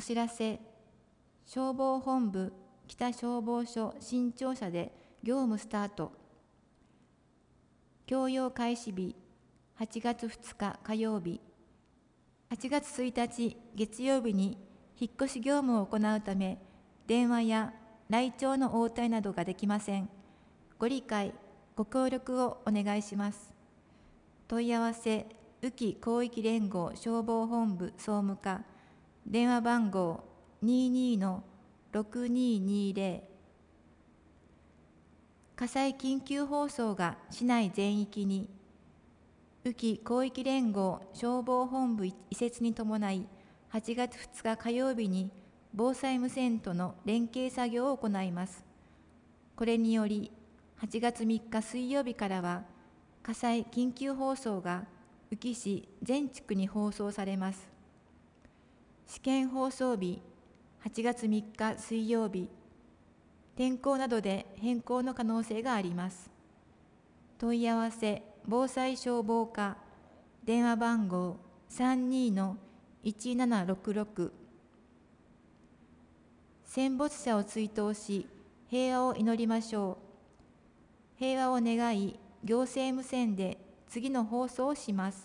お知らせ、消防本部北消防署新庁舎で業務スタート。教養開始日、8月2日火曜日。8月1日月曜日に引っ越し業務を行うため、電話や来庁の応対などができません。ご理解、ご協力をお願いします。問い合わせ、宇城広域連合消防本部総務課、電話番号22-6220。火災緊急放送が市内全域に、宇城広域連合消防本部移設に伴い、8月2日火曜日に防災無線との連携作業を行います。これにより、8月3日水曜日からは、火災緊急放送が宇城市全地区に放送されます。試験放送日、8月3日水曜日、天候などで変更の可能性があります。問い合わせ、防災消防課、電話番号32-1766。戦没者を追悼し、平和を祈りましょう。平和を願い、行政無線で次の放送をします。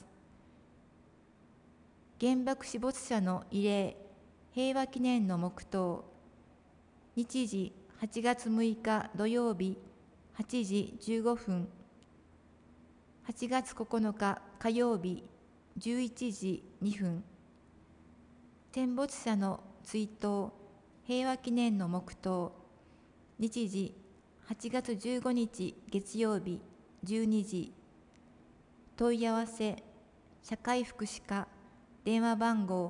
原爆死没者の慰霊、平和記念の黙祷。日時8月6日土曜日8時15分。8月9日火曜日11時2分。戦没者の追悼、平和記念の黙祷。日時8月15日月曜日12時。問い合わせ、社会福祉課、電話番号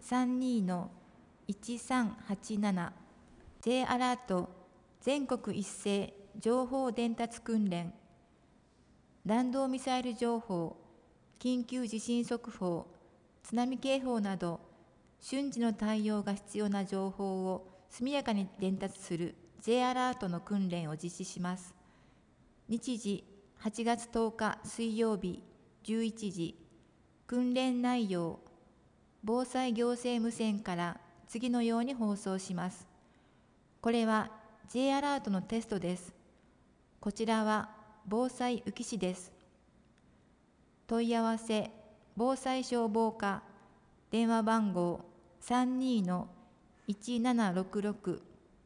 32-1387。J アラート全国一斉情報伝達訓練。弾道ミサイル情報、緊急地震速報、津波警報など瞬時の対応が必要な情報を速やかに伝達する J アラートの訓練を実施します。日時8月10日水曜日11時。訓練内容、防災行政無線から次のように放送します。これは J アラートのテストです。こちらは防災宇城市です。問い合わせ、防災消防課、電話番号32-1766。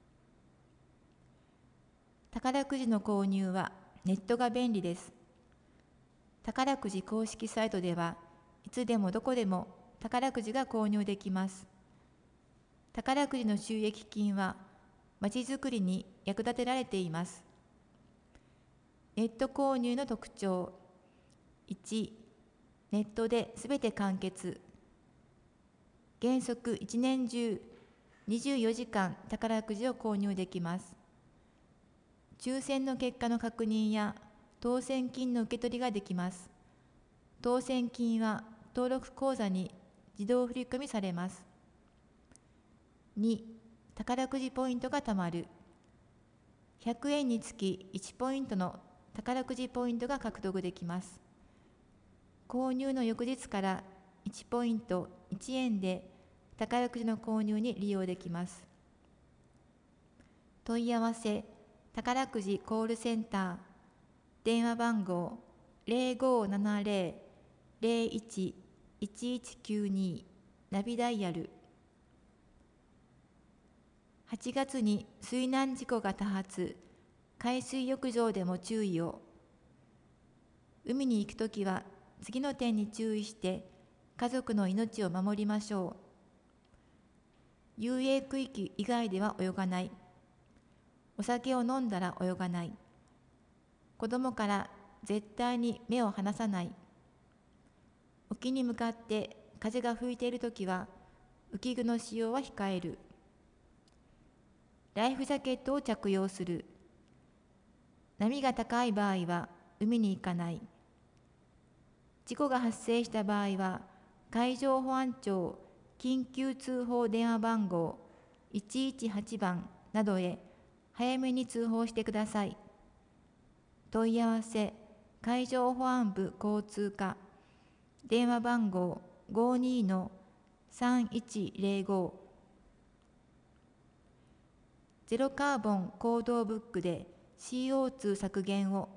宝くじの購入はネットが便利です。宝くじ公式サイトではいつでもどこでも宝くじが購入できます。宝くじの収益金はまちづくりに役立てられています。ネット購入の特徴。1、ネットですべて完結。原則1年中24時間宝くじを購入できます。抽選の結果の確認や当選金の受け取りができます。当選金は登録口座に自動振り込みされます。2、宝くじポイントが貯まる。100円につき1ポイントの宝くじポイントが獲得できます。購入の翌日から1ポイント1円で宝くじの購入に利用できます。問い合わせ、宝くじコールセンター、電話番号0570-01-1192、ナビダイヤル。8月に水難事故が多発、海水浴場でも注意を。海に行くときは次の点に注意して家族の命を守りましょう。遊泳区域以外では泳がない。お酒を飲んだら泳がない。子供から絶対に目を離さない。沖に向かって風が吹いているときは浮き具の使用は控える。ライフジャケットを着用する。波が高い場合は海に行かない。事故が発生した場合は海上保安庁緊急通報電話番号118番などへ早めに通報してください。問い合わせ、海上保安部交通課、電話番号52-3105。 ゼロカーボン行動ブックで CO2 削減を。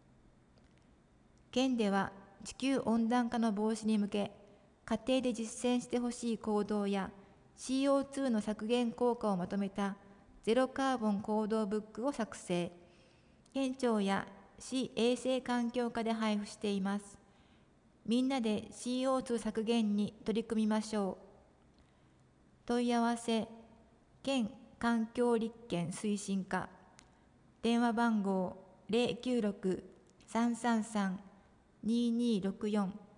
県では地球温暖化の防止に向け、家庭で実践してほしい行動や CO2 の削減効果をまとめたゼロカーボン行動ブックを作成。県庁や市衛生環境課で配布しています。みんなで CO2 削減に取り組みましょう。問い合わせ、県環境立憲推進課、電話番号096-333-2264